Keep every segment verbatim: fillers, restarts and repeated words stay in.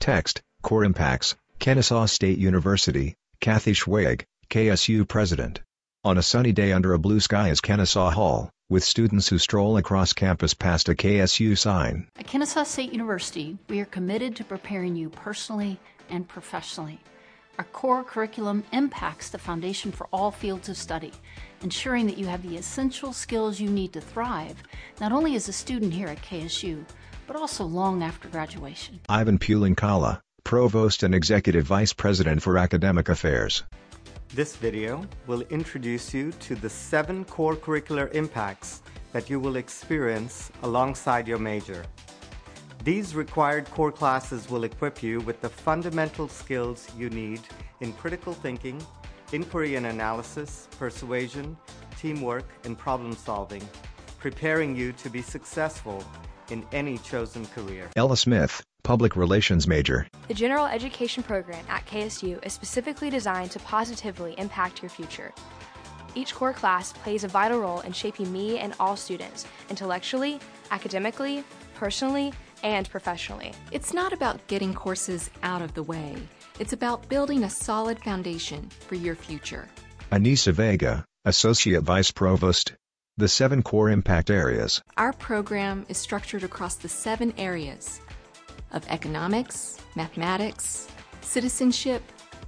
Text, Core Impacts, Kennesaw State University, Kathy Schweig, K S U President. On a sunny day under a blue sky is Kennesaw Hall, with students who stroll across campus past a K S U sign. At Kennesaw State University, we are committed to preparing you personally and professionally. Our core curriculum impacts the foundation for all fields of study, ensuring that you have the essential skills you need to thrive, not only as a student here at K S U, but also long after graduation. Ivan Pulinkala, Provost and Executive Vice President for Academic Affairs. This video will introduce you to the seven core curricular impacts that you will experience alongside your major. These required core classes will equip you with the fundamental skills you need in critical thinking, inquiry and analysis, persuasion, teamwork, and problem solving, preparing you to be successful in any chosen career. Ella Smith, Public Relations Major. The General Education program at K S U is specifically designed to positively impact your future. Each core class plays a vital role in shaping me and all students, intellectually, academically, personally, and professionally. It's not about getting courses out of the way. It's about building a solid foundation for your future. Anissa Vega, Associate Vice Provost. The seven core impact areas. Our program is structured across the seven areas of economics, mathematics, citizenship,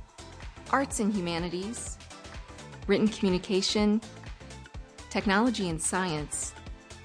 arts and humanities, written communication, technology and science,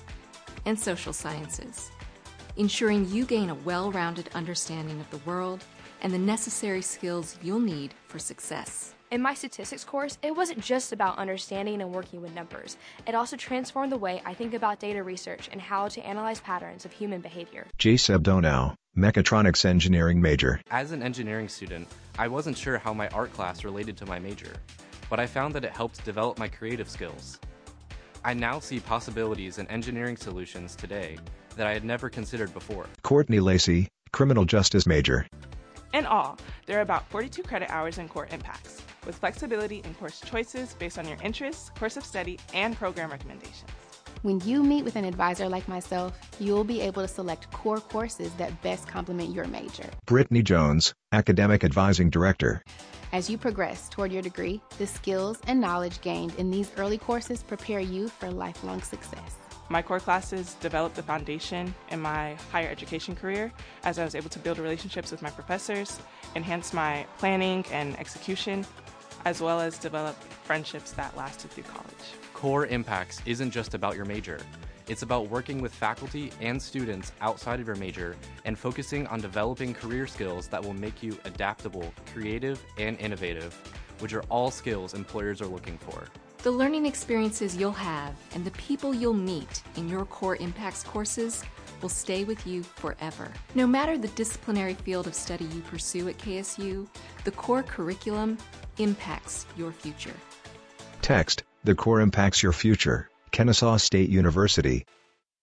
and social sciences, ensuring you gain a well-rounded understanding of the world and the necessary skills you'll need for success. In my statistics course, it wasn't just about understanding and working with numbers. It also transformed the way I think about data research and how to analyze patterns of human behavior. J. Sebdonow, Mechatronics Engineering Major. As an engineering student, I wasn't sure how my art class related to my major, but I found that it helped develop my creative skills. I now see possibilities in engineering solutions today that I had never considered before. Courtney Lacey, Criminal Justice Major. In all, there are about forty-two credit hours in core impacts, with flexibility in course choices based on your interests, course of study, and program recommendations. When you meet with an advisor like myself, you'll be able to select core courses that best complement your major. Brittany Jones, Academic Advising Director. As you progress toward your degree, the skills and knowledge gained in these early courses prepare you for lifelong success. My core classes developed the foundation in my higher education career as I was able to build relationships with my professors, enhance my planning and execution, as well as develop friendships that lasted through college. Core Impacts isn't just about your major. It's about working with faculty and students outside of your major and focusing on developing career skills that will make you adaptable, creative, and innovative, which are all skills employers are looking for. The learning experiences you'll have and the people you'll meet in your Core Impacts courses will stay with you forever. No matter the disciplinary field of study you pursue at K S U, the core curriculum impacts your future. Text, The Core Impacts Your Future, Kennesaw State University.